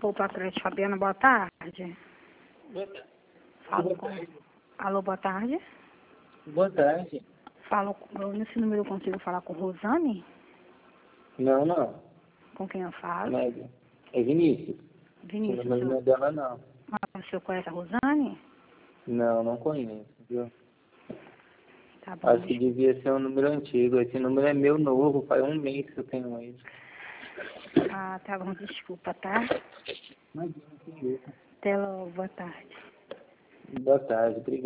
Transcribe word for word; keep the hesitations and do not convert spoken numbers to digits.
Poupa Crédito, Fabiana, boa tarde. Boa tarde. Falo com... Alô, boa tarde. Boa tarde. Falo com... Nesse número eu consigo falar com Rosane? Não, não. Com quem eu falo? Mas é Vinícius. Vinícius. O nome não é dela, não. Ah, o senhor conhece a Rosane? Não, não conheço, viu? Tá bom. Acho que devia ser um número antigo. Esse número é meu novo, faz um mês que eu tenho ele. Ah, tá bom, desculpa, tá? Imagina, que isso. Até logo, boa tarde. Boa tarde, obrigado.